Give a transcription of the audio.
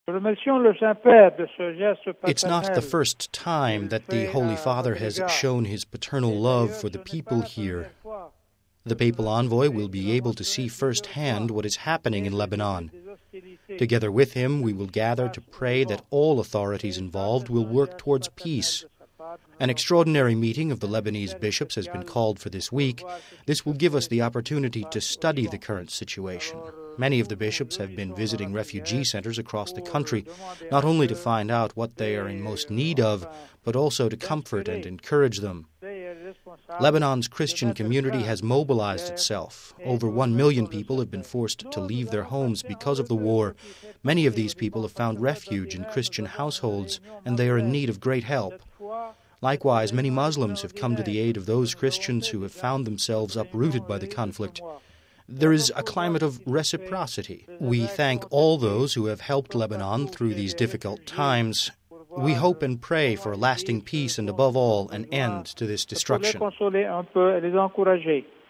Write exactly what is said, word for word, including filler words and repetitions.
It's not the first time that the Holy Father has shown his paternal love for the people here. The papal envoy will be able to see firsthand what is happening in Lebanon. Together with him, we will gather to pray that all authorities involved will work towards peace. An extraordinary meeting of the Lebanese bishops has been called for this week. This will give us the opportunity to study the current situation. Many of the bishops have been visiting refugee centers across the country, not only to find out what they are in most need of, but also to comfort and encourage them. Lebanon's Christian community has mobilized itself. Over one million people have been forced to leave their homes because of the war. Many of these people have found refuge in Christian households, and they are in need of great help. Likewise, many Muslims have come to the aid of those Christians who have found themselves uprooted by the conflict. There is a climate of reciprocity. We thank all those who have helped Lebanon through these difficult times. We hope and pray for a lasting peace and, above all, an end to this destruction.